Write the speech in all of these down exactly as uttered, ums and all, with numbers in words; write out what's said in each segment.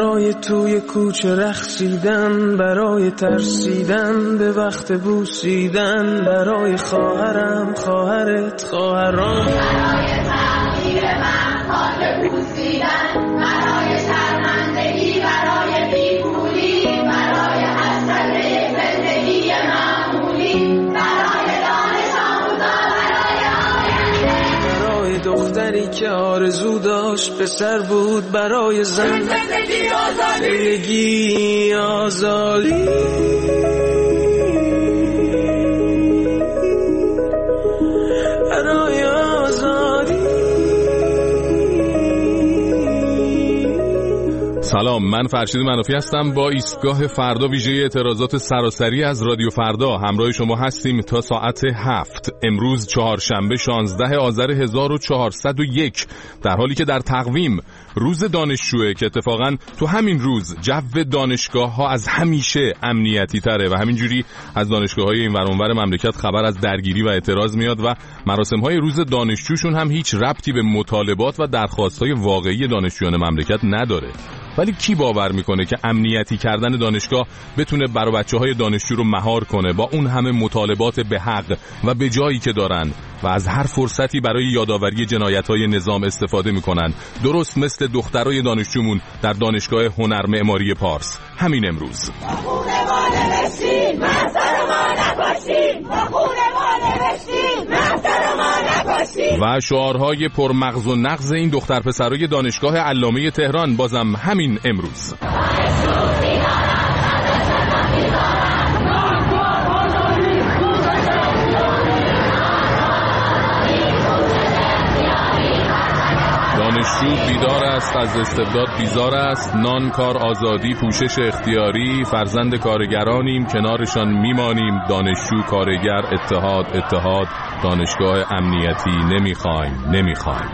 برای توی کوچه رقصیدن، برای ترسیدن به وقت بوسیدن، برای خواهرم خواهرت خواهرام، برای تغییر من خاطر بوسیدن، برای شرمندگی، برای بیپولی، برای حسرت زندگی معمولی، برای دانش آموزا، برای آینده، برای دختری که آرزو داشت پسر بود، برای زن زندگی آزادی، زندگی آزادی، برای آزادی. سلام، من فرشید منافی هستم. با ایستگاه فردا ویژه اعتراضات سراسری از رادیو فردا همراه شما هستیم تا ساعت هفت. امروز چهارشنبه شانزده آذر هزار و چهارصد و یک، در حالی که در تقویم روز دانشجوه که اتفاقا تو همین روز جو دانشگاه ها از همیشه امنیتی تره و همینجوری از دانشگاه های این ور اون ور مملکت خبر از درگیری و اعتراض میاد و مراسم های روز دانشجوشون هم هیچ ربطی به مطالبات و درخواست های واقعی دانشجویان مملکت نداره. ولی کی باور میکنه که امنیتی کردن دانشگاه بتونه برای بچه‌های دانشجو رو مهار کنه با اون همه مطالبات به حق و به جایی که دارن و از هر فرصتی برای یادآوری جنایت‌های نظام استفاده میکنن، درست مثل دخترای دانشجومون در دانشگاه هنر معماری پارس همین امروز. و شعارهای پرمغز و نغز این دختر پسرای دانشگاه علامه تهران بازم همین امروز. دانشجو بیدار است، از استبداد بیزار است، نان، کار، آزادی، پوشش اختیاری، فرزند کارگرانیم، کنارشان میمانیم، دانشجو، کارگر، اتحاد، اتحاد، دانشگاه امنیتی نمیخوایم، نمیخوایم.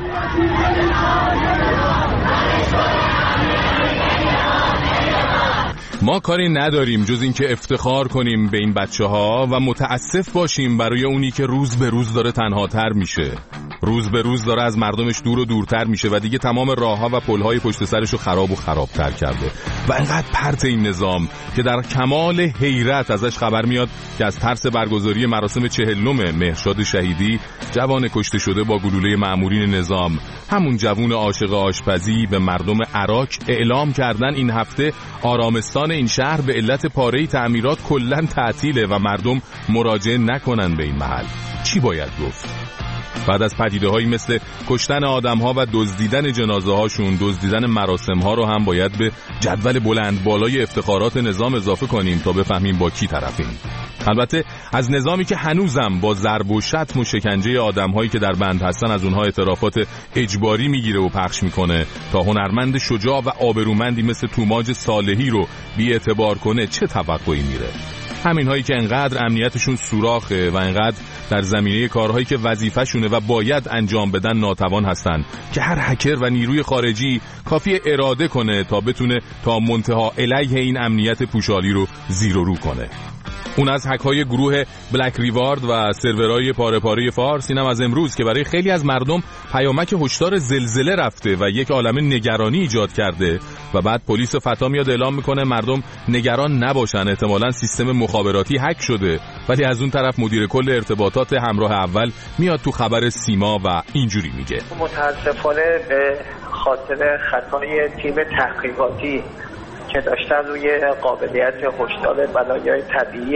ما کاری نداریم جز این که افتخار کنیم به این بچه ها و متاسف باشیم برای اونی که روز به روز داره تنها تر میشه، روز به روز داره از مردمش دور و دورتر میشه و دیگه تمام راه ها و پل های پشت سرشو خراب و خرابتر کرده و انقدر پرت این نظام که در کمال حیرت ازش خبر میاد که از ترس برگزاری مراسم چهلم مهرشاد شهیدی جوان کشته شده با گلوله مأمورین نظام، همون جوون عاشق آشپزی، به مردم عراق اعلام کردن این هفته آرامستان این شهر به علت پاره تعمیرات کلاً تعطیله و مردم مراجعه نکنن به این محل. چی باید گفت؟ بعد از پدیده‌هایی مثل کشتن آدم‌ها و دزدیدن جنازه‌هاشون، دزدیدن مراسم‌ها رو هم باید به جدول بلند بالای افتخارات نظام اضافه کنیم تا بفهمیم با کی طرفیم. البته از نظامی که هنوزم با ضرب و شتم و شکنجه آدم‌هایی که در بند هستن از اونها اعترافات اجباری میگیره و پخش میکنه تا هنرمند شجاع و آبرومندی مثل توماج صالحی رو بی‌اعتبار کنه چه توقعی میره؟ همین هایی که انقدر امنیتشون سوراخه و انقدر در زمینه کارهایی که وظیفه‌شونه و باید انجام بدن ناتوان هستن که هر هکر و نیروی خارجی کافی اراده کنه تا بتونه تا منتها علیه این امنیت پوشالی رو زیر و رو کنه. اون از هک‌های گروه بلک ریوارد و سرورهای پاره پاره فارس، اینم از امروز که برای خیلی از مردم پیامک هشدار زلزله رفته و یک عالمه نگرانی ایجاد کرده و بعد پلیس فتا میاد اعلام میکنه مردم نگران نباشن، احتمالاً سیستم مخابراتی هک شده، ولی از اون طرف مدیر کل ارتباطات همراه اول میاد تو خبر سیما و اینجوری میگه متاسفانه به خاطر خطای تیم تحقیقاتی که داشتن روی قابلیت هشدار بلایای طبیعی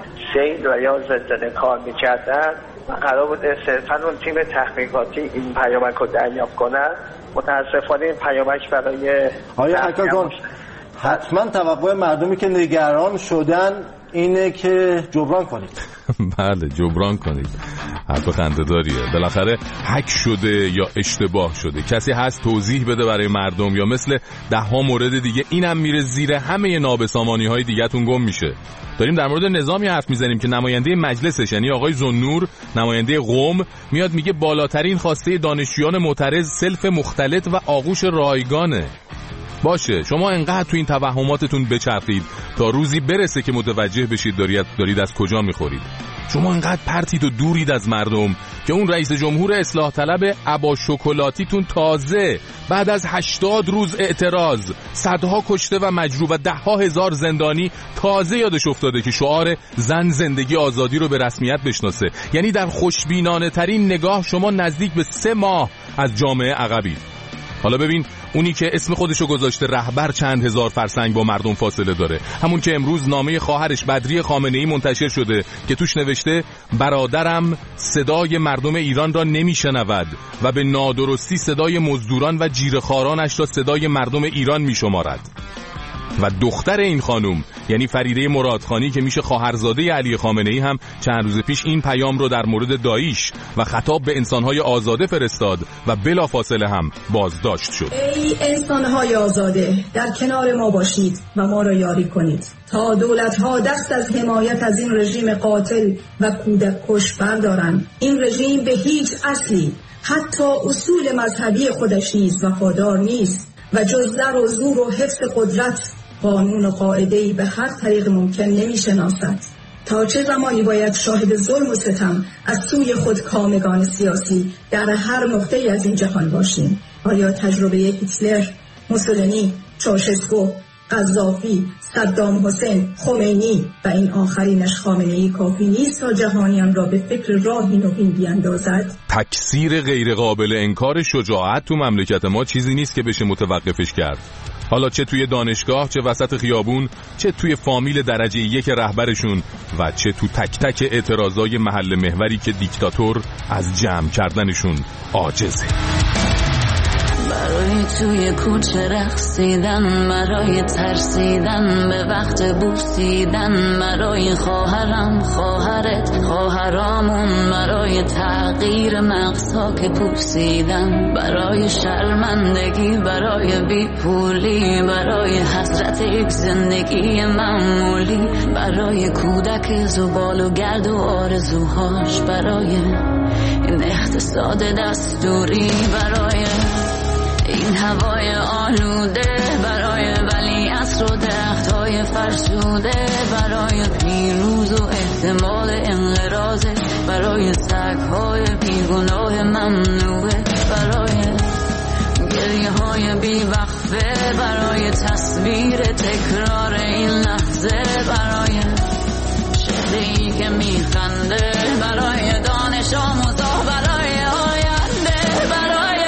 سیل و یا زلزله کار میکردن و قرار بود صرفا اون تیم تحقیقاتی این پیامک رو دریافت کنن، متاسفانه این پیامک برای آیا حکاکان حتما توقع مردمی که نگران شدن اینه که جبران کنید. بله جبران کنید، حرف خنده‌داریه. بالاخره هک شده یا اشتباه شده، کسی هست توضیح بده برای مردم یا مثل ده ها مورد دیگه اینم میره زیر همه نابسامانی های دیگه تون گم میشه؟ داریم در مورد نظامی حرف میزنیم که نماینده مجلسش یعنی آقای زنور، نماینده قم، میاد میگه بالاترین خواسته دانشجویان معترض سلف مختلط و آغوش رایگانه. باشه شما انقدر تو این توهماتتون بچرخید تا روزی برسه که متوجه بشید دارید, دارید از کجا میخورید. شما انقدر پرتید و دورید از مردم که اون رئیس جمهور اصلاح طلب عبا شکلاتیتون تازه بعد از هشتاد روز اعتراض، صدها کشته و مجروح و ده ها هزار زندانی تازه یادش افتاده که شعار زن زندگی آزادی رو به رسمیت بشناسه. یعنی در خوشبینانه ترین نگاه شما نزدیک به سه ماه از جامعه عقبید. حالا ببین اونی که اسم خودشو گذاشته رهبر چند هزار فرسنگ با مردم فاصله داره، همون که امروز نامه خواهرش بدری خامنه‌ای منتشر شده که توش نوشته برادرم صدای مردم ایران را نمیشنود و به نادرستی صدای مزدوران و جیره‌خوارانش را صدای مردم ایران میشمارد. و دختر این خانم یعنی فریده مرادخانی که میشه خواهرزاده علی خامنه‌ای هم چند روز پیش این پیام رو در مورد داعش و خطاب به انسان‌های آزاده فرستاد و بلافاصله هم بازداشت شد. ای انسان‌های آزاده، در کنار ما باشید و ما را یاری کنید تا دولت‌ها دست از حمایت از این رژیم قاتل و کودک کش بردارند. این رژیم به هیچ اصلی، حتی اصول مذهبی خودش نیز وفادار نیست و جز در و زور و حفظ قدرت قانون و قاعده‌ای به هر طریق ممکن نمی‌شناسد. تا چه زمانی باید شاهد ظلم و ستم از سوی خود کامگان سیاسی در هر نقطه‌ای از این جهان باشیم؟ آیا تجربه هیتلر، موسولینی، چاوشسکو، قذافی، صدام حسین، خمینی و این آخرینش خامنه‌ای کافی نیست تا جهانیان را به فکر راهی نوین بیاندازد؟ تکثیر غیر قابل انکار شجاعت تو مملکت ما چیزی نیست که بشه متوقفش کرد. حالا چه توی دانشگاه، چه وسط خیابون، چه توی فامیل درجه یک رهبرشون و چه تو تک تک اعتراضای محل محوری که دیکتاتور از جمع کردنشون عاجزه. برای توی کوچه رقصیدن، برای ترسیدن به وقت بوسیدن، برای خواهرم خواهرت خواهرامون، برای تغییر مغزها که پوسیدن، برای شرمندگی، برای بیپولی، برای حسرت یک زندگی معمولی، برای کودک زبال و گرد و آرزوهاش، برای این اقتصاد دستوری، برای این هوای آلوده، برای ولیعصر و درختای فرسوده، برای پیروز و احتمال انقراض، برای سگ‌های بیگناه ممنوعه، برای گریه های بیوقفه، برای تصویر تکرار این لحظه، برای شهری که میخنده، برای دانش آموزا، برای آینده، برای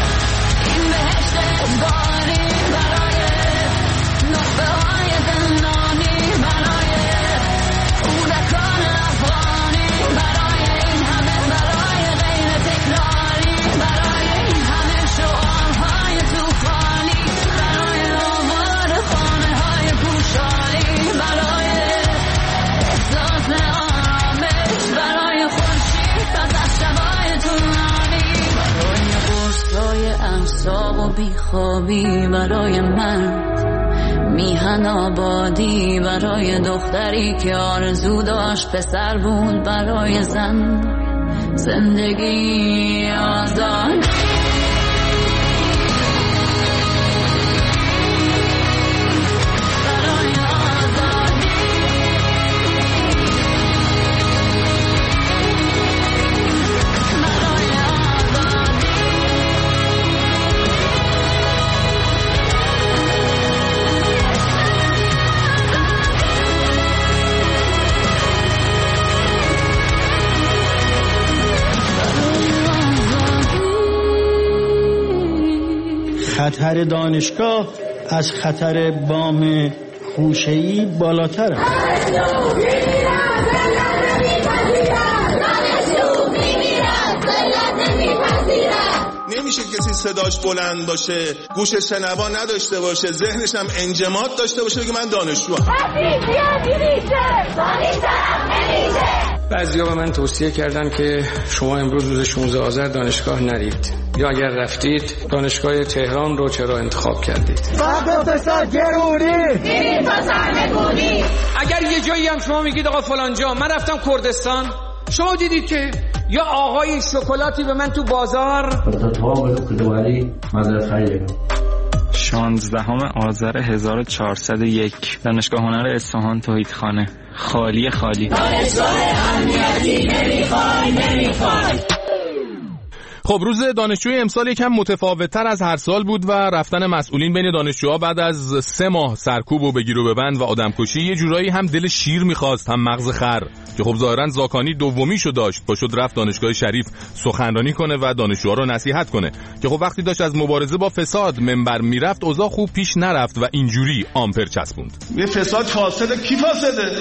باری، برای نخبه های زندانی، برای کودکان افغانی، برای این همه، برای غیر تکراری، برای این همه شعارهای توفانی، برای آوار خانه های پوشالی، برای احساس آرامش، برای خورشید از شبای طولانی، برای قرصای اعصاب و بیخوابی، برای مرد میهن آبادی، برای دختری که آرزو داشت پسر بود، برای زن زندگی آزادی. خطر دانشگاه از خطر بام خوشه‌ای بالاتر است. نمیشه کسی صداش بلند باشه، گوش شنوا نداشته باشه، ذهنش هم انجماد داشته باشه بگه من دانشجوام. بعضیا به من توصیه کردن که شما امروز روز شانزده آذر دانشگاه نرید، یا اگر رفتید دانشگاه تهران رو چرا انتخاب کردید؟ فقط پسر گرونی دیدید تا سرنگونی. اگر یه جایی هم شما میگید آقا فلان جا من رفتم کردستان، شما دیدید که یا آقای شکلاتی به من تو بازار شانزدهم آذر هزار و چهارصد و یک، دانشگاه هنر اصفهان توحیدخانه. خالی خالی. دانشگاه امنیتی نمیخوای نمیخوای. خب روز دانشجوی امسال یکم متفاوت‌تر از هر سال بود و رفتن مسئولین بین دانشجوها بعد از سه ماه سرکوب و بگیر و ببند و آدمکشی یه جورایی هم دل شیر می‌خواست هم مغز خر، که خب ظاهراً زاکانی دومیشو داشت، پاشد رفت دانشگاه شریف سخنرانی کنه و دانشجوها رو نصیحت کنه، که خب وقتی داشت از مبارزه با فساد منبر میرفت اوضاع خوب پیش نرفت و اینجوری آمپر چسبوند. یه فساد فاسده. کی فاسده؟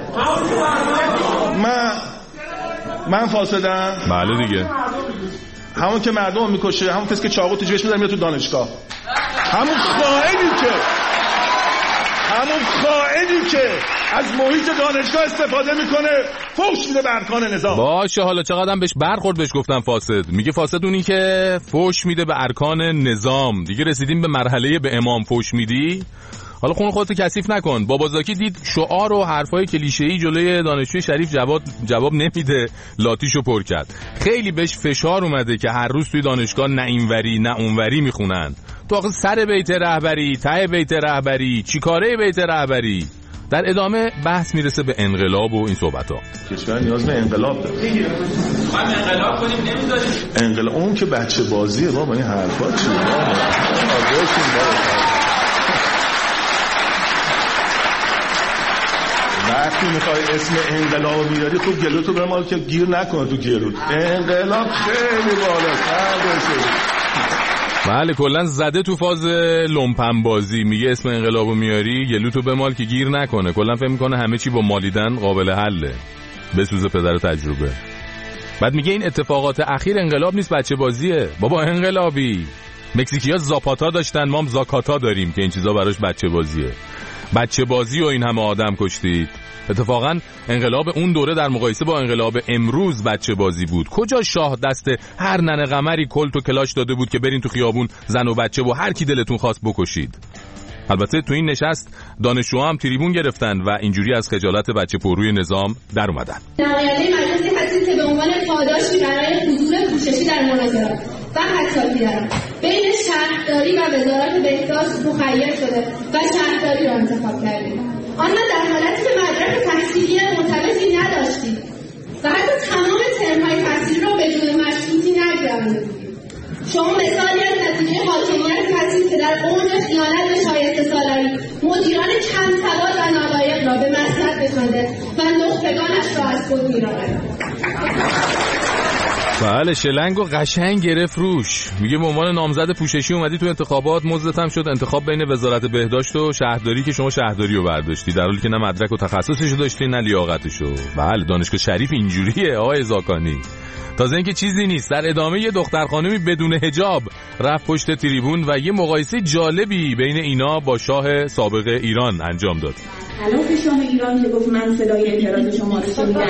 من من فاسدم؟ بله دیگه. همون که مردم میکشه، همون کسی که چاقو تو جیبش میذاره میاد تو دانشگاه، همون خائنی که همون خائنی که از محیط دانشگاه استفاده میکنه فحش میده به ارکان نظام. باشه حالا چقدرم بهش برخورد بهش گفتم فاسد. میگه فاسد اونی که فحش میده به ارکان نظام. دیگه رسیدیم به مرحله به امام فحش میدی. حالا خون خودت کثیف نکن. بابازاکی دید شعار و حرفای کلیشه‌ای جلوی دانشجوی شریف جواب جواب نمیده، لاتیشو پر کرد. خیلی بهش فشار اومده که هر روز توی دانشگاه نه اینوری نه اونوری میخونن. تو آخه سر بیت رهبری، ته بیت رهبری، چیکاره بیت رهبری. در ادامه بحث میرسه به انقلاب و این صحبت‌ها. کشور نیاز به انقلاب داره. ما انقلاب کنیم نمیذاریم. انقلاب اون که بچه بازیه بابا، این حرفا چیه؟ وقتی میخوای اسم انقلاب میاری خوب گلوتو بمال که گیر نکنه تو گلوت. انقلاب خیلی بالاتر باشه. بله کلا زده تو فاز لومپن بازی. میگه اسم انقلابو میاری گلوتو بمال که گیر نکنه. کلا فکر میکنه همه چی با مالیدن قابل حله. بسوزه پدر تجربه. بعد میگه این اتفاقات اخیر انقلاب نیست، بچه بازیه. بابا انقلابی. مکزیکی‌ها زاپاتا داشتن، ما هم زاکاتا داریم که این چیزا براش بچه بازیه. بچه بازی و این همه آدم کشتید. اتفاقا انقلاب اون دوره در مقایسه با انقلاب امروز بچه بازی بود. کجا شاه دست هر ننه قمری کلت و کلاش داده بود که برین تو خیابون زن و بچه و هر کی دلتون خواست بکشید. البته تو این نشست دانشجوها هم تریبون گرفتن و اینجوری از خجالت بچه پروی نظام در اومدن. نماینده مجلسی هستید که به عنوان پاداشی برای حضور پوششی در مناظرات و حساسی دارم بین شهرداری و وزارت بهداشت مخیر شده و شهرداری را انتخاب کردید. آن در حالتی که مدرک تحصیلی معتبری نداشتید و حتی تمام ترم‌های تحصیلی را بدون مشروطی نگذراندید. شما مثالی از نتیجه حاکمیت هستید که در اوج خیانت به شایسته سالاری مدیران کم سواد و نالایق را به مسند نشانده و نخبگانش را از خود می‌راند. بله شلنگ و قشنگ گرفت روش. میگه به عنوان نامزد پوششی اومدی تو انتخابات، مزدت هم شد انتخاب بین وزارت بهداشت و شهرداری که شما شهرداری رو برداشتی، در حالی که نه مدرک و تخصصشو داشتی نه لیاقتشو. بله دانشگاه شریف اینجوریه آقای زاکانی. تازه اینکه چیزی نیست، در ادامه یه دختر خانمی بدون حجاب رفت پشت تریبون و یه مقایسه جالبی بین اینا با شاه سابق ایران انجام داد. الان که شاه ایران که گفت من صدای اعتراض شما رو شنیدم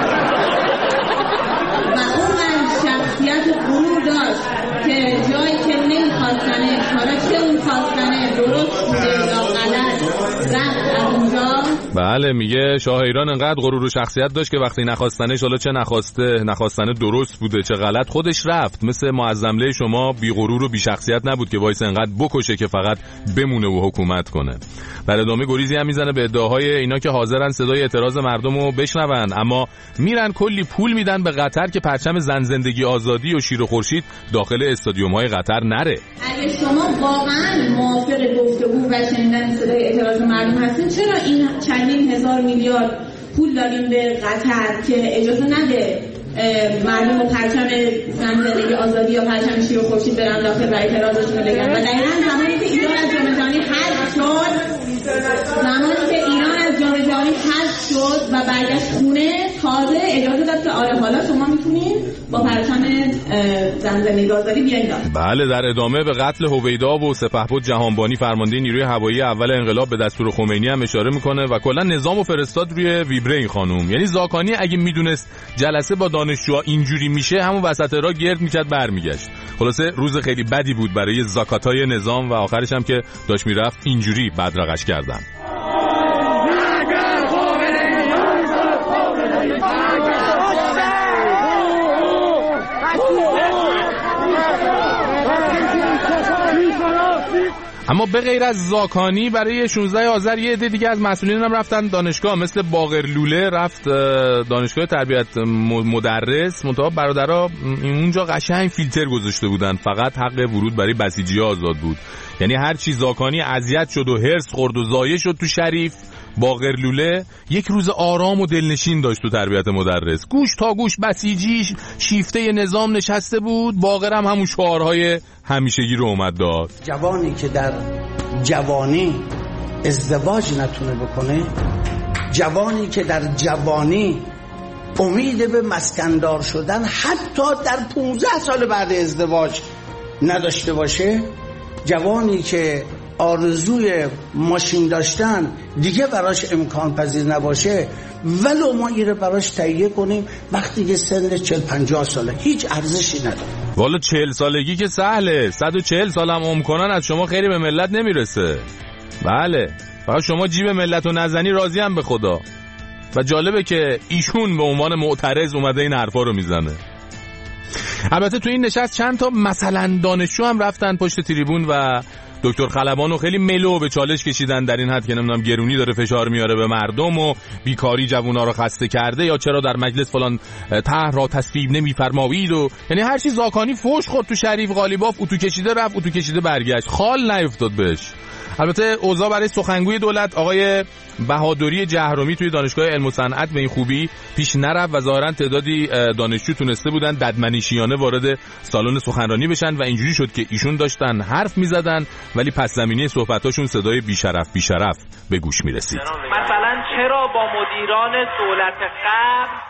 و اون من شخصیت غرور داشت که جایی که نمیخواستنه حالا چه اون خواستنه درست بوده یا غلط رفت از اونجا. بله میگه شاه ایران انقدر غرور و شخصیت داشت که وقتی نخواستنش حالا چه نخواسته نخواستنه درست بوده چه غلط خودش رفت. مثل معظمله شما بی غرور و بی شخصیت نبود که وایس انقدر بکشه که فقط بمونه و حکومت کنه. در ادامه گریزی هم میزنه به ادعاهای اینا که حاضرن صدای اعتراض مردم رو بشنون، اما میرن کلی پول میدن به قطر که پرچم زن زندگی آزادی و شیر و خورشید داخل استادیوم های قطر نره. اگه شما واقعا موافق گفتگو و شنیدن صدای اعتراض مردم هستین، چرا این چندین هزار میلیارد پول دادیم به قطر که اجازه نده مردم و پرچم زن زندگی آزادی یا پرچم شیر و خورشید برن داخل و اعتراضشون رو بگن؟ و دقیقا زمانی که ایران از جام جهانی حذف شد زمانی که ایران از جام جهانی حذف شد و برگشت خونه تازه اجازه داد که آره حالا شما میتونید با پرچم زن زندگی آزادی بیاین داخل. بله در ادامه به قتل هویدا و سپهبد جهانبانی فرمانده نیروی هوایی اول انقلاب به دستور خمینی هم اشاره میکنه و کلا نظام و فرستاد روی ویبره این خانم. یعنی زاکانی اگه میدونست جلسه با دانشجوها اینجوری میشه همون وسط راه گرد میکرد برمیگشت. خلاصه روز خیلی بدی بود برای زاکاتای نظام و آخرش هم که داشت میرفت اینجوری بدرقش کردن. اما به غیر از زاکانی برای شانزده آذر یه عده دیگه از مسئولین هم رفتن دانشگاه، مثل باقر لوله رفت دانشگاه تربیت مدرس، منتها برادرها اونجا قشنگ فیلتر گذاشته بودن، فقط حق ورود برای بسیجی‌ها آزاد بود. یعنی هر چی زاکانی اذیت شد و هرس خورد و ضایع شد تو شریف، باقر لوله یک روز آرام و دلنشین داشت تو تربیت مدرس. گوش تا گوش بسیجی شیفته نظام نشسته بود، باقر هم همون شعارهای همیشگی رو اومد داد. جوانی که در جوانی ازدواج نتونه بکنه، جوانی که در جوانی امید به مسکندار شدن حتی در پونزده سال بعد ازدواج نداشته باشه، جوانی که آرزوی ماشین داشتن دیگه براش امکان پذیر نباشه، ولو ما ایره براش تهیه کنیم وقتی که سن چهل پنجاه ساله هیچ ارزشی نداره. والا چهل سالگی که سهله، صد و چهل سال هم عمر کنن از شما خیلی به ملت نمیرسه. بله فقط شما جیب ملت رو نزنی راضی هم به خدا. و جالبه که ایشون به عنوان معترض اومده این حرفا رو میزنه. البته تو این نشست چند تا مثلا دانشجو هم رفتن پشت تریبون و دکتر خلبانو خیلی ملو به چالش کشیدن در این حد که نمیدونم گرونی داره فشار میاره به مردم و بیکاری جوونا رو خسته کرده، یا چرا در مجلس فلان طرح را تصویب نمیفرمایید، و یعنی هر چی زاکانی فوش خورد تو شریف قالیباف، اتو کشیده رفت اتو کشیده برگشت، خال نیفتاد بهش. البته اوضاع برای سخنگوی دولت آقای بهادری جهرومی توی دانشگاه علم و صنعت به این خوبی پیش نرفت و ظاهرا تعدادی دانشجو تونسته بودن ددمنشیانه وارد سالن سخنرانی بشن و اینجوری شد که ایشون داشتن حرف میزدن ولی پس زمینه صحبتاشون صدای بیشرف بیشرف به گوش میرسید. مثلا چرا با مدیران دولت قبل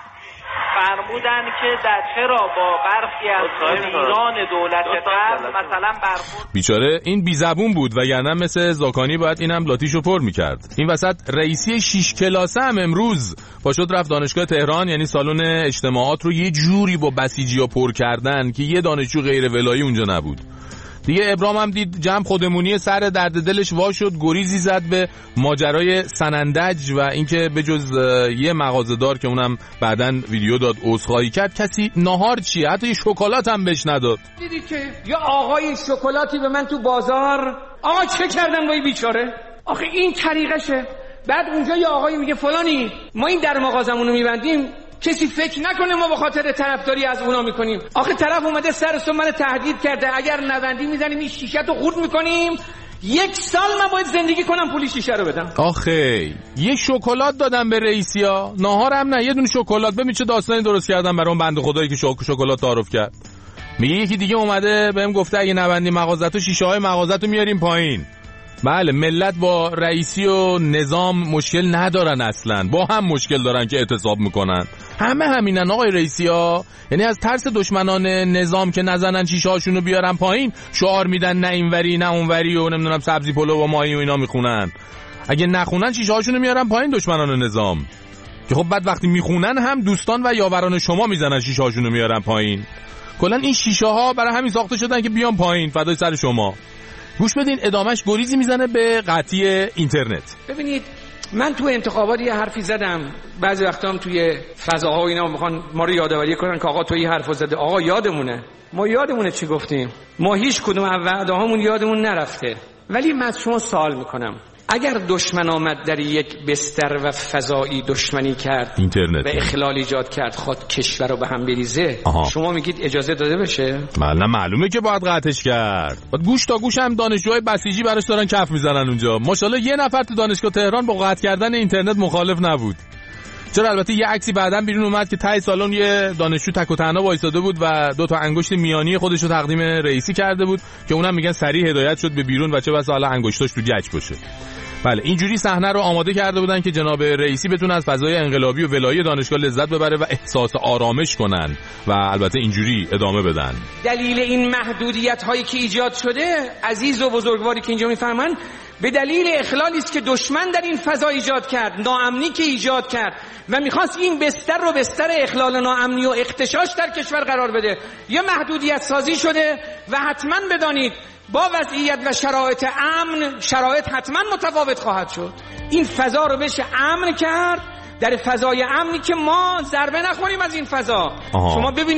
فرمودن که در چرا با برخی از مدیران دولت قبل مثلا برخورد. بیچاره این بی زبون بود وگرنه مثل زاکانی باید اینم لاتیشو پر میکرد. این وسط رئیسی شش کلاسه هم امروز پاشد رفت دانشگاه تهران، یعنی سالن اجتماعات رو یه جوری با بسیجی‌ها پر کردن که یه دانشجو غیر ولایی اونجا نبود. دیگه ابرام هم دید جمع خودمونی سر درد دلش وا شد، گریزی زد به ماجرای سنندج و اینکه بجز یه مغازه‌دار که اونم بعدن ویدیو داد عذرخواهی کرد کسی ناهار چیه حتی یه شکلات هم بهش نداد. دیدی که یا آقای شکلاتی به من تو بازار، آقا چه کردم با این بیچاره؟ آخه این طریقشه. بعد اونجا یه آقایی میگه فلانی ما این در مغازمون رو میبندیم، کسی فکر نکنه ما به خاطر طرفداری از اونا میکنیم. آخه طرف اومده سر سو من تهدید کرده اگر نبندی میزنیم این شیشه تو خورد میکنیم، یک سال من باید زندگی کنم پولی شیشه رو بدم. آخه یه شکلات دادم به رئیسیا، ناهار هم نه، یه دونه شکلات. ببین چه داستانی درست کردم برای اون بنده خدایی که شکلات تعارف کرد. میگه یکی دیگه اومده بهم گفته اگه نبندی مغازه‌تو شیشه های مغازه‌تو میاریم پایین. بله ملت با رئیسی و نظام مشکل ندارن، اصلا با هم مشکل دارن که اعتصاب میکنن. همه همینن آقای رئیسی ها، یعنی از ترس دشمنان نظام که نزنن شیشه هاشونو بیارن پایین شعار میدن نه اینوری نه اونوری و نمیدونم سبزی پلو و ماهی و اینا میخونن. اگه نخونن شیشه هاشونو میارن پایین دشمنان نظام، که خب بعد وقتی میخونن هم دوستان و یاوران شما میزنن شیشه هاشونو میارن پایین. کلا این شیشه ها برای همین ساخته شدن که بیان پایین، فدای سر شما. گوش بدین ادامش گریزی میزنه به قطعی اینترنت. ببینید من تو انتخابات یه حرفی زدم، بعضی وقتا هم توی فضاها و اینا میخوان ما رو یادآوری کنن که آقا تو این حرفو زده. آقا یادمونه، ما یادمونه چی گفتیم، ما هیچ کدوم از وعده‌هامون یادمون نرفته. ولی من از شما سوال میکنم اگر دشمن آمد در یک بستر و فضایی دشمنی کرد اینترنت و اخلال ایجاد کرد خود کشور رو به هم بریزه، آها. شما میگید اجازه داده بشه؟ نه معلومه که باید قطعش کرد. بعد گوش تا گوش هم دانشجوهای بسیجی براش دارن کف میزنن اونجا. ماشاءالله یه نفر تو دانشگاه تهران با قطع کردن اینترنت مخالف نبود. چرا البته یه عکسی بعداً بیرون اومد که ته سالن یه دانشجو تک و تنها وایساده بود و دو تا انگشت میانی خودش رو تقدیم رئیسی کرده بود که اونم میگن سریع هدایت شد به بیرون و چه بسا حالا انگشتاش تو گچ باشه. بله اینجوری صحنه رو آماده کرده بودن که جناب رئیسی بتونه از فضای انقلابی و ولایی دانشگاه لذت ببره و احساس آرامش کنن و البته اینجوری ادامه بدن. دلیل این محدودیت هایی که ایجاد شده عزیز و بزرگواری که اینجا میفهمن به دلیل اخلالی است که دشمن در این فضا ایجاد کرد، ناامنی که ایجاد کرد و میخواست این بستر رو بستر اخلال ناامنی و اغتشاش در کشور قرار بده. یه محدودیت سازی شده و حتما بدانید با وضعیت و شرایط امن شرایط حتما متفاوت خواهد شد. این فضا رو بشه امن کرد، در فضای امنی که ما ضربه نخوریم از این فضا. آها. شما ببینید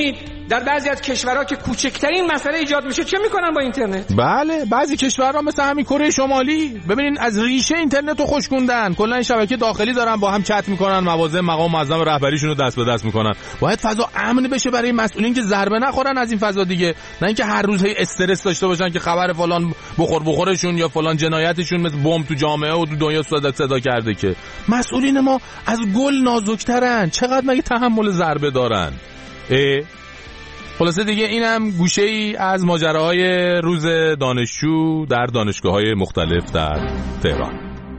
در بعضی از کشورها که کوچکترین مسئله ایجاد میشه چه میکنن با اینترنت؟ بله بعضی کشورها مثل همین کره شمالی ببینین از ریشه اینترنت رو خشکوندن، کلا این شبکه داخلی دارن با هم چت میکنن، مواضع مقام معظم رهبریشون رو دست به دست میکنن. باید فضا امن بشه برای مسئولین که ضربه نخورن از این فضا دیگه، نه اینکه هر روز هی استرس داشته باشن که خبر فلان بخور بخورشون یا فلان جنایتشون مثل بمب تو جامعه و تو دنیا صدا صدا کرده. که مسئولین ما از گل نازکترن، چقدر مگه تحمل ضربه دارن؟ اه خلاصه دیگه اینم گوشه ای از ماجراهای روز دانشجو در دانشگاه‌های مختلف در تهران.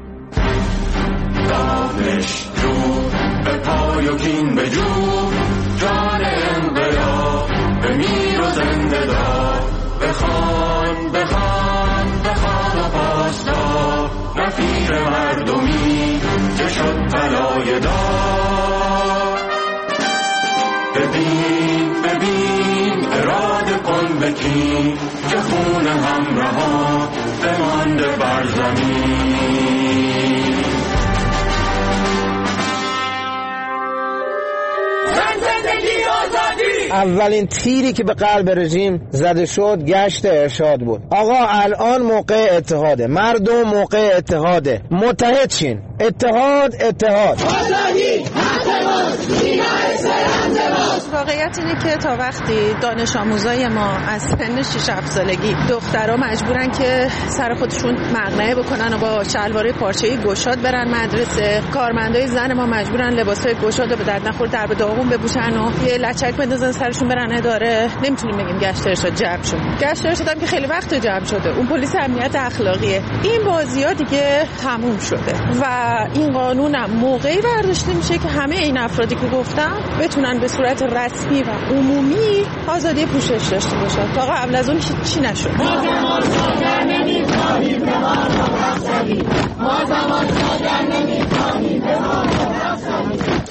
دانشجو به پای و کین به جو، جان انقلاب به میر و زنده دار، بخوان بخوان بخوان و پاسدار، رفیق مردمی که شد طلایه دار. ببین ببین اراده کن بکین که خون همراهان بمانده بر زمین. زندگی آزادی. اولین تیری که به قلب رژیم زده شد گشت ارشاد بود. آقا الان موقع اتحاده، مردم موقع اتحاده، متحد شین. اتحاد اتحاد آزادی واقعیت اینه که تا وقتی دانش آموزای ما از سن شش هفت سالگی دخترها مجبورن که سر خودشون مقنعه بکنن و با شلوار پارچه‌ای گشاد برن مدرسه، کارمندای زن ما مجبورن لباسای گشاد رو به درد نخور در به داغون بپوشن و یه لچک بندازن سرشون برن اداره، نمیتونیم بگیم گشت ارشاد جمع شد. گشت ارشاد هم که خیلی وقت جمع شده، اون پلیس امنیت اخلاقیه. این بازی‌ها دیگه تموم شده و این قانونم موقعی برداشته میشه که همه این افرادی که گفتم بتونن به صورت رسمی و عمومی آزادی پوشش داشته باشن. تا قبل از اون چی نشد. ما زمان سادر نمی‌خواهیم به ما رسیدیم. ما زمان سادر نمی‌خواهیم به ما رسیدیم.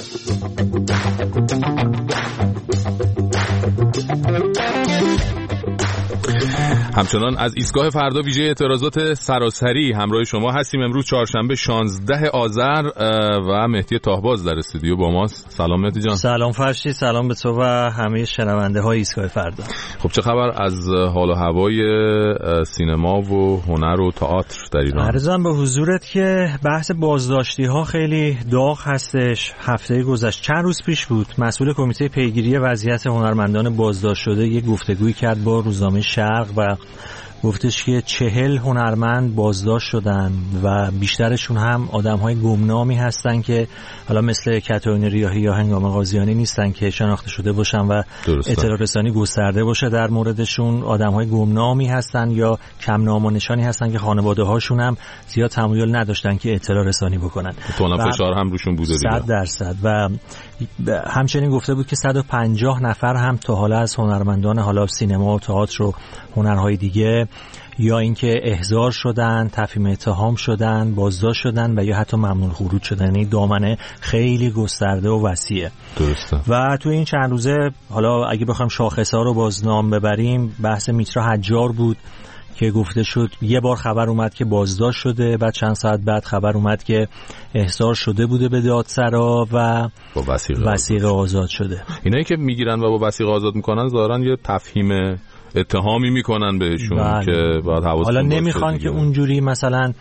همچنان از ایستگاه فردا ویژه اعتراضات سراسری همراه شما هستیم. امروز چهارشنبه شانزده آذر و مهدی تاهباز در استودیو با ماست. سلام مهدی جان. سلام فرشی، سلام به تو و همه شنونده های ایستگاه فردا. خب چه خبر از حال و هوای سینما و هنر و تئاتر در ایران؟ عرضم به حضورت که بحث بازداشتی ها خیلی داغ هستش. هفته گذشته چند روز پیش بود مسئول کمیته پیگیری وضعیت هنرمندان بازداشت شده یک گفتگویی کرد با روزنامه شرق و گفتش که چهل هنرمند بازداشت شدن و بیشترشون هم آدم‌های گمنامی هستن که حالا مثل کتایون ریاحی یا هنگام قاضیانی نیستن که شناخته شده باشن و اطلاع رسانی گسترده باشه در موردشون. آدم‌های گمنامی هستن یا کم نام و نشانی هستن که خانواده‌هاشون هم زیاد تمایل نداشتن که اطلاع رسانی بکنن. تو فشار هم روشون بوده دیگه. صد درصد. و همچنین گفته بود که صد و پنجاه نفر هم تا حالا از هنرمندان حالا سینما و تئاتر و هنرهای دیگه یا اینکه احضار شدن، تفهیم اتهام شدن، بازداشت شدن و یا حتی ممنوع خروج شدن. یعنی دامنه خیلی گسترده و وسیعه. درسته. و تو این چند روزه حالا اگه بخوایم شاخص‌ها رو بازنام ببریم، بحث میترا حجار بود که گفته شد یه بار خبر اومد که بازداشت شده، بعد چند ساعت بعد خبر اومد که احضار شده بوده به دادسرا و با وثیقه وثیقه آزاد شده. اینایی که میگیرن و با وثیقه آزاد میکنن ظاهرا یه تفهیم اتهامی میکنن بهشون بله. که باید حواستون حالا نمیخوان که اونجوری مثلا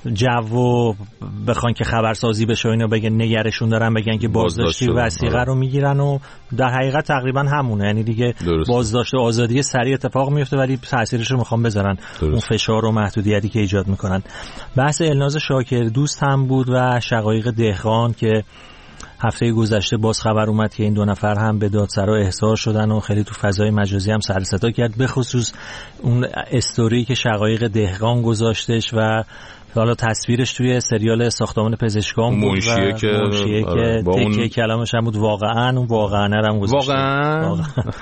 جو بخوان که خبرسازی بشه اینو بگن نگرشون دارن بگن که بازداشتی وثیقه رو میگیرن و در حقیقت تقریبا همونه. یعنی دیگه بازداشت و آزادی سریع اتفاق میفته ولی تاثیرش رو میخوان بذارن درست. اون فشار و محدودیتی که ایجاد میکنن. بحث الناز شاکر دوست هم بود و شقایق دهقان که هفته گذشته باز خبر اومد که این دو نفر هم به دادسرا احضار شدن و خیلی تو فضای مجازی هم سر صدا کرد، به خصوص اون استوری که شقایق دهقان گذاشتش و حالا تصویرش توی سریال ساختمان پزشکان بود منشیه و که منشیه که تکه اون... کلامش هم بود واقعا اون واقعا هم گذاشته واقعا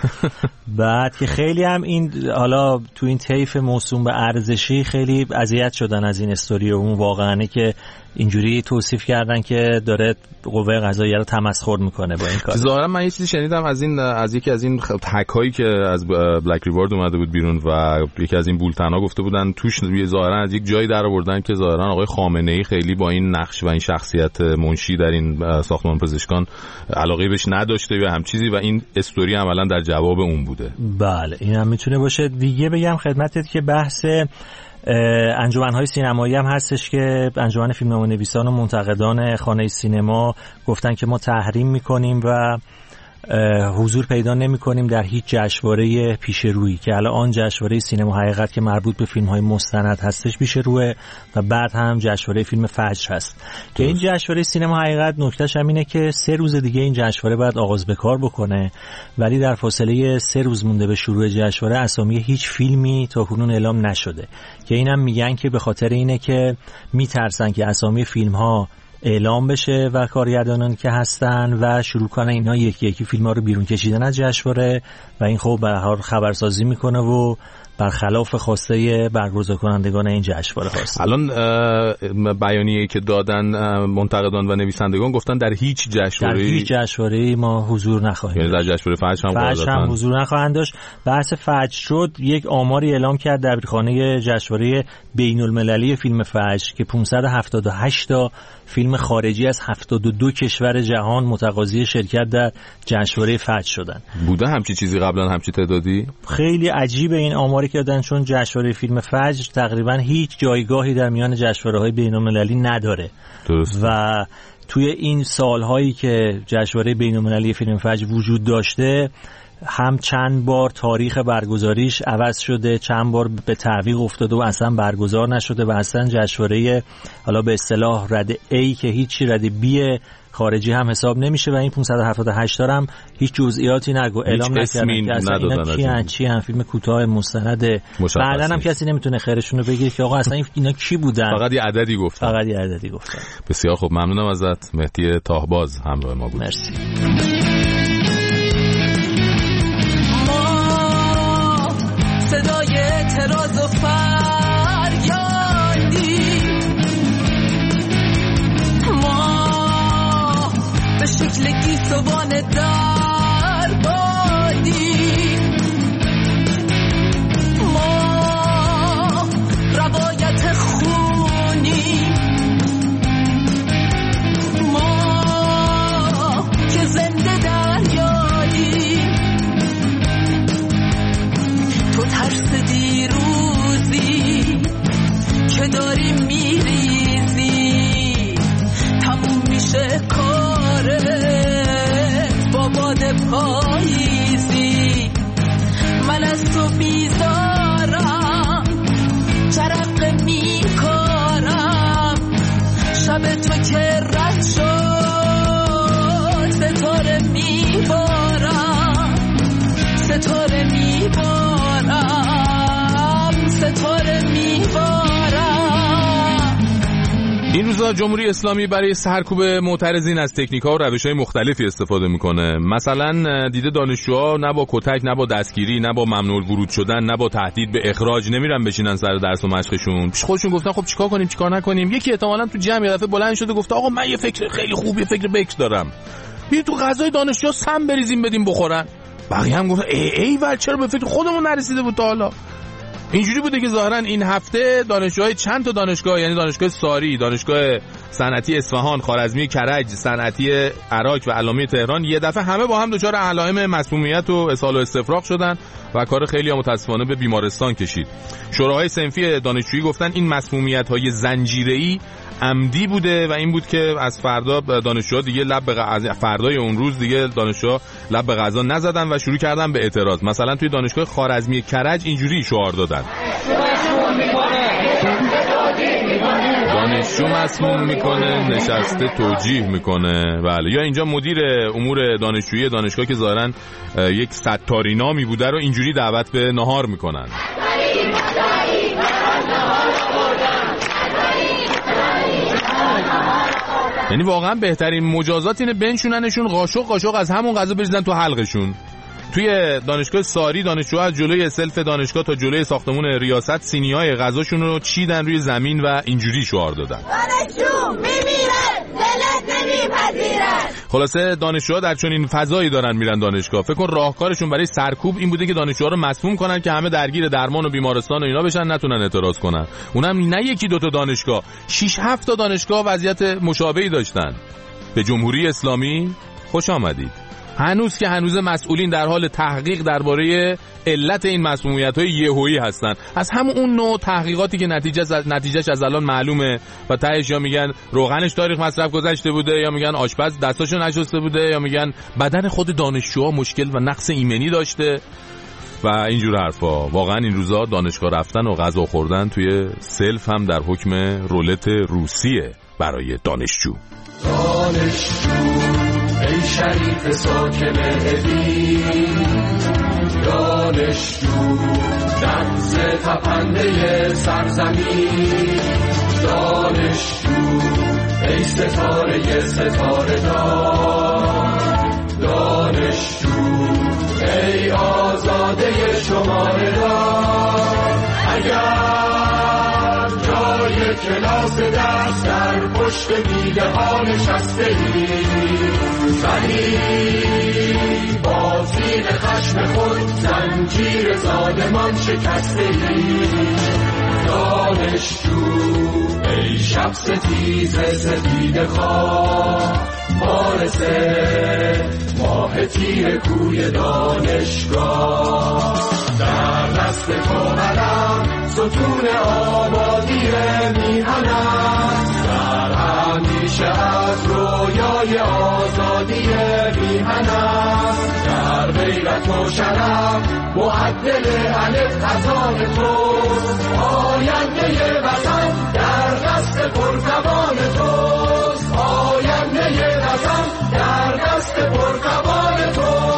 بعد که خیلی هم این حالا تو این طیف موسوم به ارزشی خیلی اذیت شدن از این استوری و اون واقعا که اینجوری توصیف کردن که داره قوه قضاییه رو تمسخر میکنه با این کار. ظاهرا من یه چیزی شنیدم از این از یکی از این تک هایی که از بلک ریوارد اومده بود بیرون و یکی از این بولتنا گفته بودن توش ظاهرا از یک جایی در آوردن که ظاهرا آقای خامنه‌ای خیلی با این نقش و این شخصیت منشی در این ساختمان پزشکان علاقه بهش نداشته یا هم چیزی و این استوری عملا در جواب اون بوده. بله این هم میتونه باشه. دیگه بگم خدمتت که بحث انجمن‌های سینمایی هم هستش که انجمن فیلمنامه‌نویسان و منتقدان خانه سینما گفتن که ما تحریم میکنیم و حضور پیدا نمی کنیم در هیچ جشنواره پیش رویی که الان آن جشنواره سینما حقیقت که مربوط به فیلم های مستند هستش پیش روه و بعد هم جشنواره فیلم فجر هست که این جشنواره سینما حقیقت نکتهش هم اینه که سه روز دیگه این جشنواره باید آغاز به کار بکنه، ولی در فاصله سه روز مونده به شروع جشنواره اسامی هیچ فیلمی تا کنون اعلام نشده که اینم میگن که به خاطر اینه که میترسن که اسامی فیلم ها اعلام بشه و کارگردانان که هستن و شروع کنن اینا یکی یکی فیلم ها رو بیرون کشیدن از جشنواره و این خب به هر حال خبرسازی میکنه و برخلاف خواسته برگزار کنندگان این جشنواره هست. الان بیانیه‌ای که دادن منتقدان و نویسندگان گفتن در هیچ جشنواره در هیچ جشنواره ما حضور نخواهیم یعنی در جشنواره فجر هم فجر هم حضور نخواهند داشت. بحث فجر شد یک آماری اعلام کرد دبیرخانه جشنواره بین‌المللی فیلم فجر که پانصد و هفتاد و هشت تا فیلم خارجی از هفتاد و دو کشور جهان متقاضی شرکت در جشنواره فجر شدن. بوده همچی چیزی قبلا همچی تعدادی؟ خیلی عجیبه این آماری که دادن چون جشنواره فیلم فجر تقریبا هیچ جایگاهی در میان جشنواره‌های بین‌المللی نداره. درست. و توی این سالهایی که جشنواره بین‌المللی فیلم فجر وجود داشته هم چند بار تاریخ برگزاریش عوض شده، چند بار به تعویق افتاده و اصلا برگزار نشده و اصلا جشنواره حالا به اصطلاح رده A که هیچی رده B خارجی هم حساب نمیشه و این پانصد و هفتاد و هشت تا هم هیچ جزئیاتی نگو اعلام نکردن که اصلا اینا چی ان چی ان فیلم کوتاه مستند بعدن هم کسی نمیتونه خیرشون رو بگیره که آقا اصلا اینا کی بودن، فقط یه عددی گفتن فقط یه عددی گفتن. بسیار خوب، ممنونم ازت. مهدی تاهباز همراه ما بود. مرسی. صدای اعتراض و فریادی ما به شکل گیسوان در بادی ما روایت خونی ما که زنده دریایی تو ترس دیروزی که داری میریزی تموم میشه کارت با باد پاییزی من از تو بیزارم جرقه میکارم شب تو که رد شد ستاره میبارم ستاره میبارم ستاره میبارم. این روزا جمهوری اسلامی برای سرکوب معترضین از تکنیک‌ها و روش‌های مختلفی استفاده میکنه. مثلا دیده دانشجوها نه با کتک، نه با دستگیری، نه با ممنوع ورود شدن، نه با تهدید به اخراج نمیرن بشینن سر درس و مشقشون. پیش خودشون گفتن خب چیکار کنیم چیکار نکنیم. یکی احتمالاً تو جمع یه دفعه بلند شده گفته آقا من یه فکر خیلی خوب، یه فکر بکس دارم. بیا تو غذای دانشجوها سم بریزیم بدیم بخورن. بقیه هم گفتن ای ای ول چرا به فکر خودمون نرسیده بود تا حالا. اینجوری بوده که ظاهرا این هفته دانشجوهای چند تا دانشگاه، یعنی دانشگاه ساری، دانشگاه صنعتی اصفهان، خوارزمی کرج، صنعتی عراق و علامه تهران یه دفعه همه با هم دچار علائم مسمومیت و اسهال و استفراغ شدن و کار خیلی متاسفانه به بیمارستان کشید. شوراهای صنفی دانشجویی گفتن این مسمومیت‌های زنجیره‌ای عمدی بوده و این بود که از فردا دانشجوها دیگه لب به غذا، فردای اون روز دیگه دانشجوها لب به غذا نزدن و شروع کردن به اعتراض. مثلا توی دانشگاه خوارزمی کرج اینجوری شعار دادن: دانشجو مسموم میکنه، نشسته توجیه میکنه. بله. یا اینجا مدیر امور دانشجویی دانشگاه که ظاهرا یک ستاری نامی بوده رو اینجوری دعوت به نهار میکنن: یعنی واقعا بهترین مجازات اینه بنشوننشون قاشق قاشق از همون غذا بریزن تو حلقشون. توی دانشگاه ساری دانشجوها از جلوی سلف دانشگاه تا جلوی ساختمون ریاست سینی‌های غذاشون رو چیدن روی زمین و اینجوری شعار دادن: دانشجو میمیره، دلت نمیپذیره. خلاصه دانشجوها در چنین فضایی دارن میرن دانشگاه. فکر کن راهکارشون برای سرکوب این بوده که دانشجوها رو مسموم کنن که همه درگیر درمان و بیمارستان و اینا بشن، نتونن اعتراض کنن. اونم نه یکی دو تا دانشگاه، شش هفت تا دانشگاه وضعیت مشابهی داشتن. به جمهوری اسلامی خوش آمدید. هنوز که هنوز مسئولین در حال تحقیق درباره علت این مسمومیت‌های یهویی هستن، از همون اون نوع تحقیقاتی که نتیجه نتیجهش از الان معلومه و تهش یا میگن روغنش تاریخ مصرف گذشته بوده، یا میگن آشپز دستاشو نشسته بوده، یا میگن بدن خود دانشجوها مشکل و نقص ایمنی داشته و اینجور حرفا. واقعا این روزا دانشگاه رفتن و غذا خوردن توی سلف هم در حکم رولت روسیه برای دانشجو. دانشجو ای شریف ساکن ادین، دانشجو نبض تپنده سرزمین، دانشجو ای ستاره ستاره دار، دانشجو ای آزاده شماره دار. اگر جای کلاس درس در پشت میله ها نشسته ای، زنی با تیغ خشم خود زنجیر ظالمان شکسته ای، دانشجو ای شب ستیز سفید خواه، وارث ماه تیر کوی دانشگاه. در دست تو علم ستون آبادی میهن است، در همیشه از رویای آزادی میهن است، در غیرت و شرف معدل الف خزان توست، آینده وطن در دست پرتوان توست، آینده وطن در دست پرتوان توست.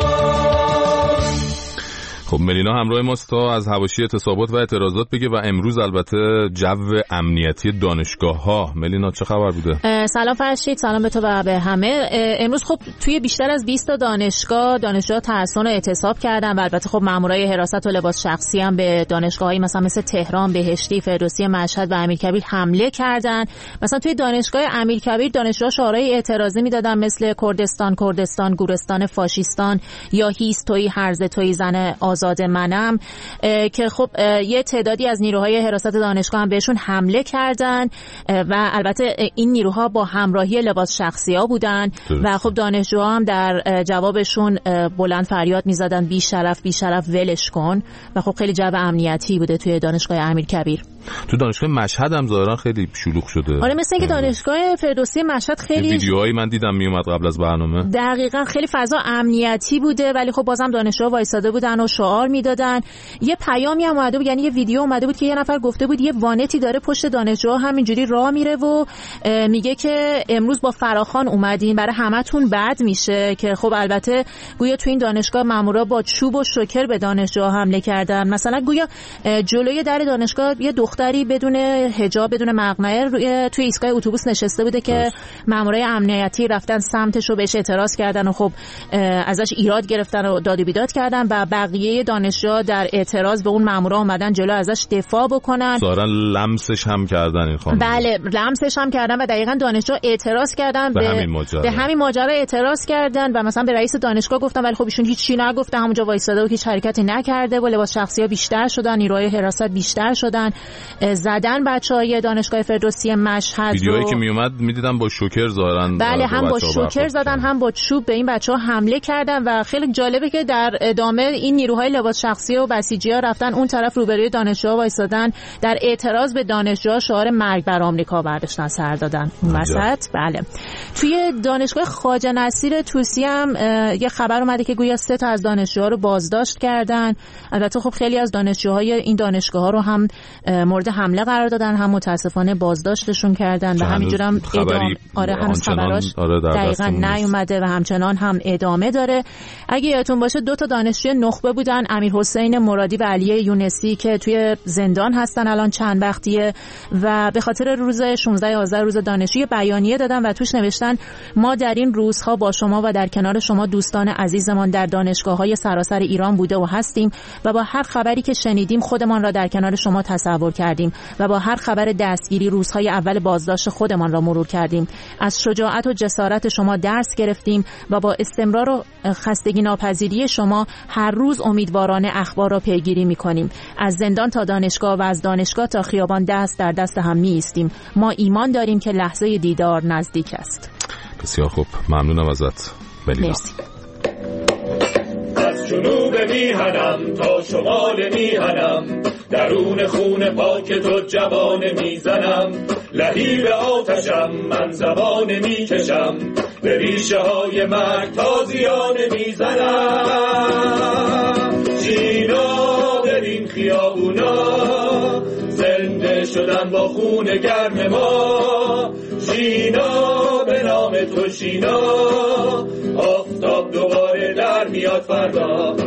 خب ملینا همراه ماست تا از حواشی اعتصابات و اعتراضات بگه و امروز البته جو امنیتی دانشگاه ها. ملینا چه خبر بوده؟ سلام فرشید، سلام به تو و به همه. امروز خب توی بیشتر از بیست تا دانشگاه دانشجوها تحصن و اعتصاب کردن و البته خب مامورای حراست و لباس شخصی هم به دانشگاه‌های مثلا مثل تهران، بهشتی، فردوسی مشهد و امیرکبیر حمله کردن. مثلا توی دانشگاه امیرکبیر دانشجوها شعارهای اعتراضی میدادن مثل کردستان کردستان، گورستان فاشیستان یا هیس تویی هرزه تویی زن آزاد منم، که خب یه تعدادی از نیروهای حراست دانشگاه هم بهشون حمله کردن و البته این نیروها با همراهی لباس شخصی ها بودن و خب دانشجوها هم در جوابشون بلند فریاد میزدن بی شرف بی شرف ولش کن و خب خیلی جو امنیتی بوده توی دانشگاه امیرکبیر. تو دانشگاه مشهد هم ظاهرا خیلی شلوغ شده. آره مثل اینکه دانشگاه فردوسی مشهد خیلی ویدیوهایی من دیدم میومد قبل از برنامه. دقیقاً خیلی فضا امنیتی بوده ولی خب بازم دانشجوها وایساده بودن و شعار میدادن. یه پیامی هم اومده بود، یعنی یه ویدیو اومده بود که یه نفر گفته بود یه وانتی داره پشت دانشجوها همینجوری راه میره و میگه که امروز با فراخوان اومدین برای همتون بد میشه، که خب البته گویا تو این دانشگاه مامورا با چوب و شوکر به دانشجوها حمله کردن. مثلا گویا جلوی در دانشگاه یه دختری بدون حجاب بدون مقنعه روی توی ایستگاه اتوبوس نشسته بوده که مامورای امنیتی رفتن سمتش رو بهش اعتراض کردن و خب ازش ایراد گرفتن و داد و بیداد کردن و بقیه دانشجوها در اعتراض به اون مامورا اومدن جلو ازش دفاع بکنن. ظاهرا لمسش هم کردن این خانم. بله لمسش هم کردن و دقیقاً دانشجوها اعتراض کردن به, به همین ماجرا به همین ماجرا اعتراض کردن و مثلا به رئیس دانشگاه گفتن ولی خب ایشون هیچ چی نگفته، همونجا وایساده و هیچ حرکتی نکرده و لباس شخصی‌ها بیشتر شدن، نیروهای حراست بیشتر شدن، زدن بچهای دانشگاه فردوسی مشهد. ویدیوهایی که میومد میدیدم با شوکر ظاهرا. بله هم با شوکر زدن هم با چوب به این بچه‌ها حمله کردن و خیلی جالبه که در ادامه این نیروهای لباس شخصی و بسیجی‌ها رفتن اون طرف روبروی دانشجوها وایسادن در اعتراض به دانشجوها شعار مرگ بر آمریکا برداشتن سر دادن اون وسط. بله توی دانشگاه خواجه نصیر طوسی هم یه خبر اومده که گویا سه تا از دانشجوها رو بازداشت کردن. البته خب خیلی از دانشجوهای این دانشگاه‌ها رو هم مورد حمله قرار دادن، هم متاسفانه بازداشتشون کردن و همینجور هم ادامه. آره هنوز خبراش آره دقیقاً نیومده و همچنان هم ادامه داره. اگه یادتون باشه دو تا دانشجوی نخبه بودن، امیر حسین مرادی و علی یونسی، که توی زندان هستن الان چند وقتیه و به خاطر روز شانزده آذر روز دانشجوی بیانیه دادن و توش نوشتن ما در این روزها با شما و در کنار شما دوستان عزیزمان در دانشگاه‌های سراسر ایران بوده و هستیم و با هر خبری که شنیدیم خودمان را در کنار شما تصور کردیم. کردیم و با هر خبر دستگیری روزهای اول بازداشت خودمان را مرور کردیم. از شجاعت و جسارت شما درس گرفتیم و با استمرار و خستگی ناپذیری شما هر روز امیدوارانه اخبار را پیگیری می‌کنیم. از زندان تا دانشگاه و از دانشگاه تا خیابان دست در دست هم می‌ایستیم. ما ایمان داریم که لحظه دیدار نزدیک است. بسیار خوب، ممنونم ازت بلینا. مرسی. از جنوب میهنم تا شمال میهنم، درون خون پاک تو جوان میزنم. لهیب آتشم من زبان میکشم، به ریشه های مرگ تازیانه میزنم. جینا برین خیابونا، زنده شدن با خون گرم ما. جینا به نام تو جینا، آفتاب دوباره در میاد فردا.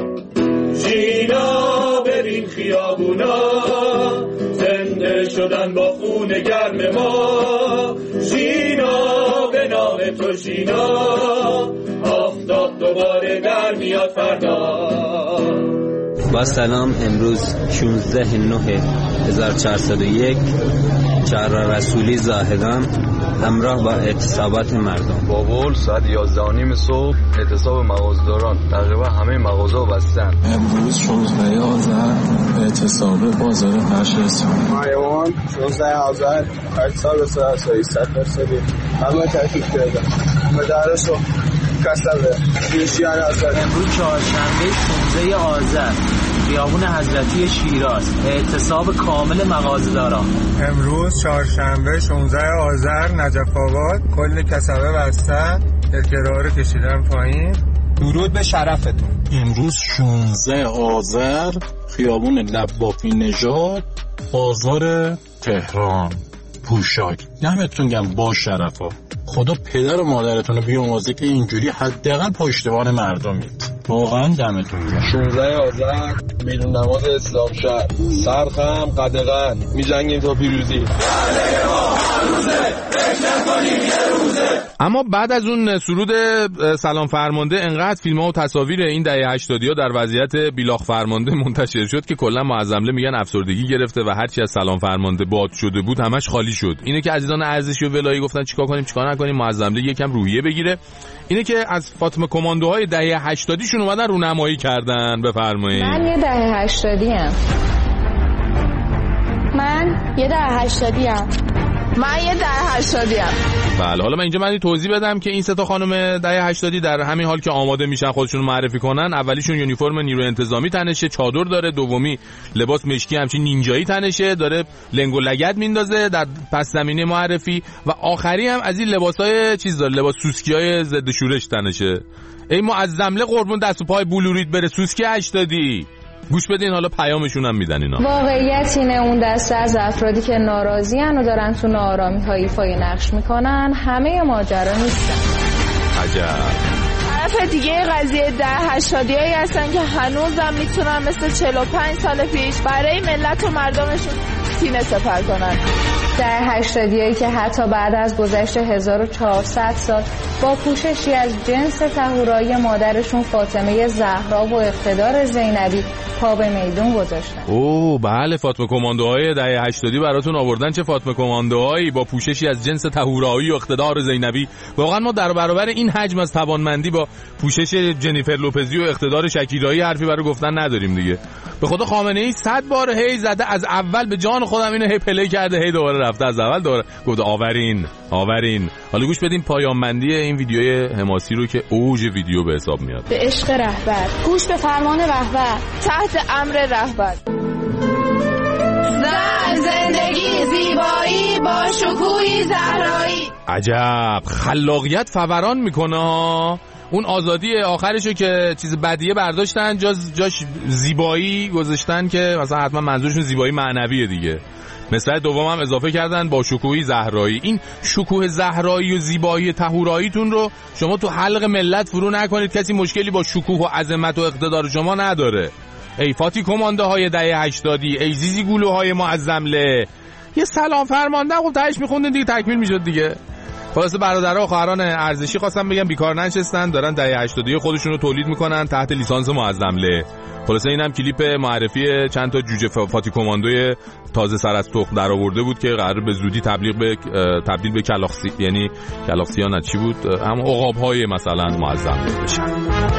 جینا برین خیابونا، زنده شدن با خون گرم ما. جینا به نام تو جینا، آفتاب دوباره در میاد فردا. با سلام، امروز شانزده نه هزار و چهارصد و یک، چهار رسولی زاهدان، همراه با اعتصابات مردم. با قول ساعت یازده و نیم صبح اعتصاب مغازه‌داران، تقریبا همه مغازه‌ها بستن. امروز شانزده آذر اعتصاب بازار فرش اصفهان. مایوان شانزده آذر اعتصاب سراسری صد درصدی همه تحقیق کردن. مدارس و کسب پیشیان آذر. امروز چهارشنبه شانزده آذر خیابون حضرتی شیراز، اعتصاب کامل مغازه‌داران. امروز چهارشنبه شانزده آذر نجف آباد، کل کسبه بسته، اعتراض رو کشیدن پایین. درود به شرفتون. امروز شانزده آذر خیابون لبافی نژاد، بازار تهران، پوشاک. دمتون گرم با شرفا. خدا پدر و مادرتون رو بیامرزه که اینجوری حداقل پشتیبان مردمید. واقعا دمتون گرم. شانزده آذر میدون نماز اسلام شهر، سرخم قدغن، میجنگیم تا پیروزی. اما بعد از اون سرود سلام فرمانده انقدر فیلم ها و تصاویر این دهه هشتادی ها در وضعیت بیلاخ فرمانده منتشر شد که کلا معظمله میگن افسردگی گرفته و هرچی از سلام فرمانده باد شده بود همش خالی شد. اینه که عزیزان ارزشی و ولایی گفتن چیکار کنیم چیکار نکنیم، معظمله یکم روحیه بگیره. اینه که از فاطمه کماندوهای دهه هشتادی شون اومدن رونمایی کردن. بفرمایید. من یه دهه هشتادی ام. من یه دهه هشتادی ام. من یه دهه هشتادی ام. بله، حالا من اینجا من توضیح بدم که این سه تا خانم دهه هشتادی در همین حال که آماده میشن خودشون معرفی کنن، اولیشون یونیفرم نیروی انتظامی تنشه، چادر داره، دومی لباس مشکی همچین نینجایی تنشه، داره لنگ و لگد میندازه در پس زمینه معرفی، و آخری هم از این لباسای چیز داره، لباس سوسکیای ضد شورش تنشه. ای معظمله قربون دست و پای بلورید بره سوسکی هشتادی. گوش بدین حالا پیامشون هم میدن اینا. واقعیت اینه اون دسته از افرادی که ناراضی ان و دارن تو ناآرامی ها ایفای نقش میکنن همه ماجرا نیستن. عجب. طرف دیگه قضیه ده هشتادیایی هستن که هنوزم میتونن مثل چهل و پنج سال پیش برای ملت و مردمشون سینه سپر کنن. ده هشتادیایی که حتی بعد از گذشت هزار و چهارصد سال با پوششی از جنس طهورایی مادرشون فاطمه زهرا و اقتدار زینبی پا به میدون گذاشتن. اوه بله، فاطمه کماندوهای دهه هشتادی براتون آوردن. چه فاطمه کماندوهایی با پوششی از جنس طهورایی و اقتدار زینبی. واقعا ما در برابر این حجم از توانمندی با پوشش جنیفر لوپزی و اقتدار شکیرایی حرفی برای گفتن نداریم دیگه. به خدا خامنه ای صد بار هی زده، از اول به جان خودم اینو هی پلی کرده، هی دوباره رفته از اول دوباره گفت آورین آورین. حالا گوش بدیم پایان‌بندی این ویدیوی حماسی رو که اوج ویدیو به حساب میاد. به عشق رهبر، گوش به فرمان رهبر، تحت امر رهبر. زن، زندگی، زیبایی با شکوهی زهرایی. عجب خلاقیت فوران میکنه. اون آزادی آخرشو که چیز بدیه برداشتن، جاش, جاش زیبایی گذاشتن که مثلا حتما منظورشون زیبایی معنویه دیگه. مثلا دوم هم اضافه کردن با شکوهی زهرایی. این شکوه زهرایی و زیبایی طهوراییتون رو شما تو حلق ملت فرو نکنید، کسی مشکلی با شکوه و عظمت و اقتدار شما نداره. ای فاتی کمانده های دهه هشتادی، ای زیزی گلوهای معظمله، یه سلام فرمانده خب تهش میخوندین دیگه تکمیل میشد دیگه. خلاص برادرها و خواهران ارزشی خواستم بگم بیکار ننشستن، دارن دهه هشتادی خودشون رو تولید میکنن تحت لیسانس معظم له. خلاصه اینم کلیپ معرفی چند تا جوجه فاتی کماندوی تازه سر از تخم در آورده بود که قرار به زودی تبلیغ به تبدیل به کلاخسی، یعنی کلاخسیان چی بود، هم عقاب‌های مثلا معظم له بشن.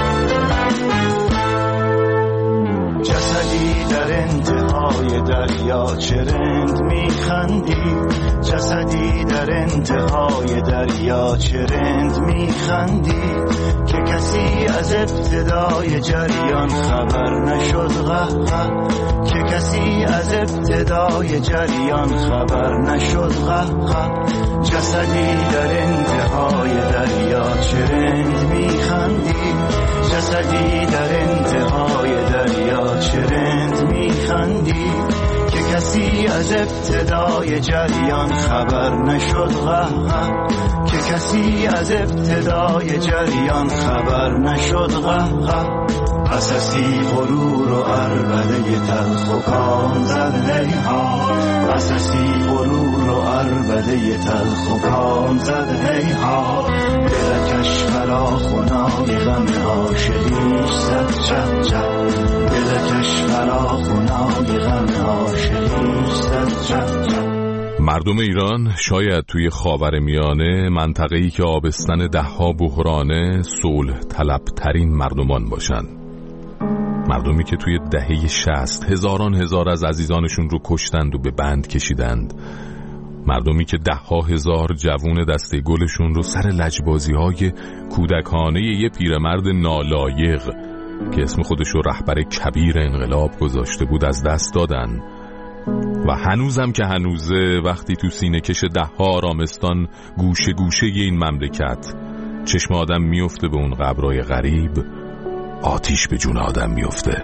جسدی در انتهای دریا چه رند میخندی، جسدی در انتهای دریا چه رند میخندی، که کسی از ابتدای جریان خبر نشد قهقه، که کسی از ابتدای جریان خبر نشد قهقه، جسدی در انتهای دریا چه رند میخندی، جسدی در انتهای دریا چه رند میخندی، که کسی از ابتدای جریان خبر نشد قهقه، که کسی از ابتدای جریان خبر نشد قهقه، اساسی غرور و عربده تلخ و کام زد هیها، اساسی غرور و عربده تلخ و کام زد هیها، دلکش فراخ و نای غم عاشقیش زد چپ چپ، دلکش فراخ و نای غم عاشقیش زد چپ چپ. مردم ایران شاید توی خاورمیانه، منطقه‌ای که آبستن ده‌ها بحرانه، صلح طلب ترین مردمان باشن. مردمی که توی دهه شصت هزاران هزار از عزیزانشون رو کشتند و به بند کشیدند. مردمی که ده ها هزار جوون دسته گلشون رو سر لجبازی‌های کودکانه یه پیرمرد نالایق که اسم خودش رو رهبر کبیر انقلاب گذاشته بود از دست دادن. و هنوزم که هنوزه وقتی تو سینه کش ده ها آرامستان گوشه گوشه این مملکت چشم آدم میفته به اون قبرای غریب، آتیش به جون آدم میفته.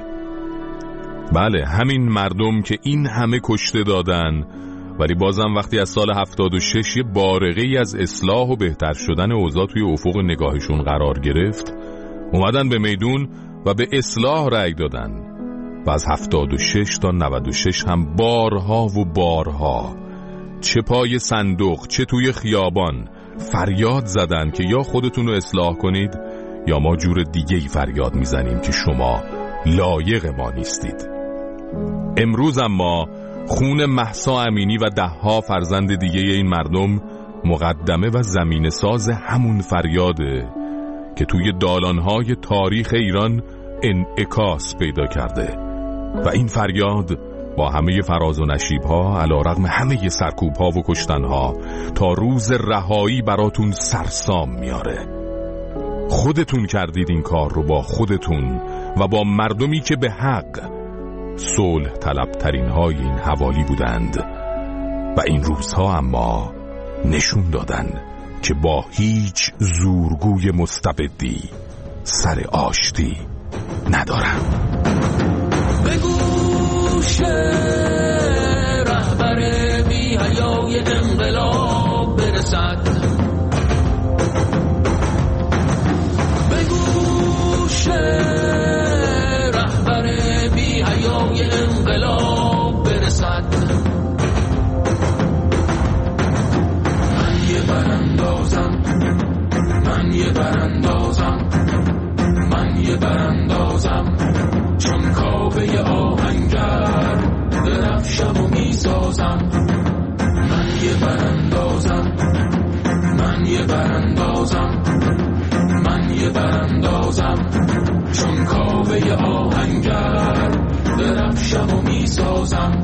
بله، همین مردم که این همه کشته دادن ولی بازم وقتی از سال هفتاد و شش یه بارقه‌ای از اصلاح و بهتر شدن اوضاع توی افق نگاهشون قرار گرفت، اومدن به میدون و به اصلاح رأی دادن. و از هفتاد و شش تا نود و شش هم بارها و بارها چه پای صندوق چه توی خیابان فریاد زدن که یا خودتون رو اصلاح کنید یا ما جور دیگه ای فریاد میزنیم که شما لایق ما نیستید. امروز اما خون مهسا امینی و ده ها فرزند دیگه این مردم مقدمه و زمین ساز همون فریاده که توی دالانهای تاریخ ایران انعکاس پیدا کرده. و این فریاد با همه فراز و نشیب‌ها علی رغم همه سرکوب‌ها و کشتن‌ها تا روز رهایی براتون سرسام میاره. خودتون کردید این کار رو با خودتون و با مردمی که به حق صلح طلب ترین های این حوالی بودند و این روزها اما نشون دادن که با هیچ زورگوی مستبدی سر آشتی ندارن. به گوش رهبر بی حیای انقلاب برسد، به گوش رهبر بی حیای انقلاب برسد، من یه براندازم، من یه براندازم، من یه براندازم، چون کاوه آهنگر درفشم و میسازم، من یه براندازم، من یه براندازم، من یه براندازم، چون کاوه آهنگر درفشم و میسازم.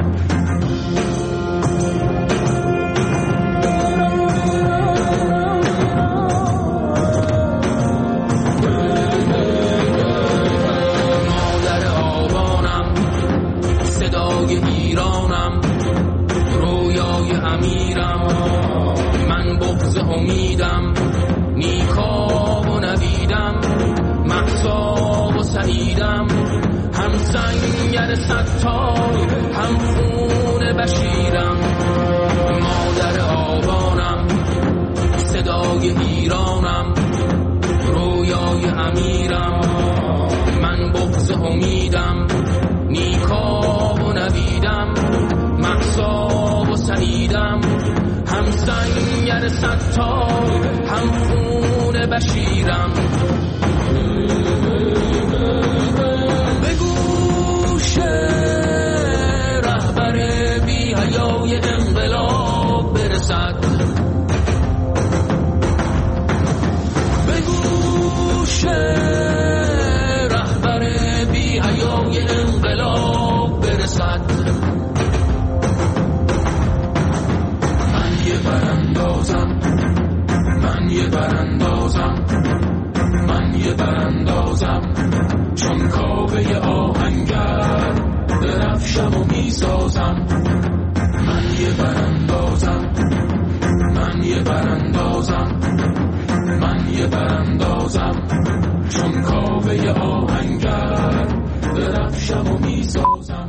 ایرانم رویای امیرم، من بغض امیدم، نیکا و نویدم، مهسا و سعیدم، هم سنگر ستار هم خون بشیرم، مادر آبانم صدای ایرانم رویای امیرم، من بغض امیدم، نیکا و نویدم، مهسا و سعیدم، هم سنگر ستار هم خون بشیرم به گوش رهبر بی حیای انقلاب برسد به گوش رهبر بی حیای انقلاب برسد من یه براندازم من یه براندازم من یه براندازم چون کاوه آهنگر درفشم و میسازم من یه براندازم من یه براندازم من یه براندازم چون کاوه آهنگر درفشم و میسازم